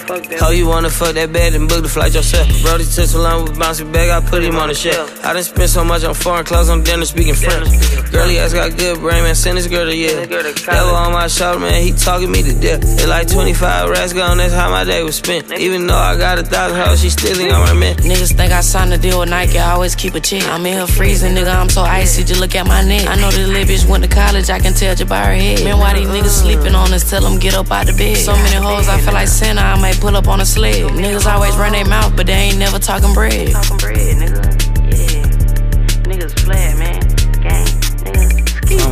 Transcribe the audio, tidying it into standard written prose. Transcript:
How you wanna fuck that bad and book the flight yourself? Brody took so long with bouncing back, I put him on the shelf. I done spent so much on foreign clothes, I'm down to speaking French. Girly ass got good brain, man, send this girl to Yale. Devil on my shoulder, man, he talking me to death. It's like 25 rats gone, that's how my day was spent. Even though I got 1,000 hoes, she still think I'm her man. Niggas think I signed a deal with Nike, I always keep a check. I'm in here freezing, nigga, I'm so icy, just look at my neck. I know this little bitch went to college, I can tell just by her head. Man, why these niggas sleeping on us, tell them get up out the bed. So many hoes, I feel like Santa, I might pull up on a sled. Niggas always run their mouth, but they ain't never talking bread. Talking bread, nigga. Yeah. Niggas flat, man.